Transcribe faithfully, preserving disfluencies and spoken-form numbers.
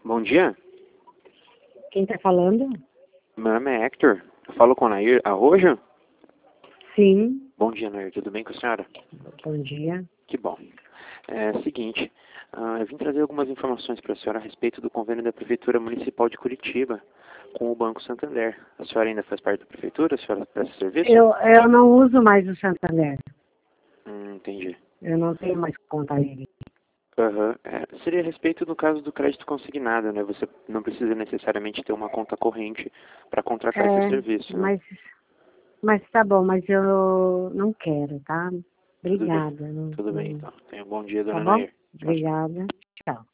Bom dia, Quem tá falando? meu nome é Hector. Eu falo com a Nair Arrojo. Sim, Bom dia, Nair. Tudo bem com a senhora? bom dia. Que bom. É o seguinte, ah, eu vim trazer algumas informações para a senhora a respeito do convênio da Prefeitura Municipal de Curitiba com o Banco Santander. A senhora ainda faz parte da Prefeitura? A senhora presta serviço? Eu, eu não uso mais o Santander. Hum, entendi. Eu não tenho mais conta nele. Aham. É, seria a respeito do caso do crédito consignado, né? Você não precisa necessariamente ter uma conta corrente para contratar esse É, serviço, né? mas, mas tá bom, mas eu não quero, tá? Tudo bem. Obrigada. Não- Tudo bem, não- então. Tenha um bom dia, Tá dona bom? Nair. Tchau, tchau. Obrigada. Tchau.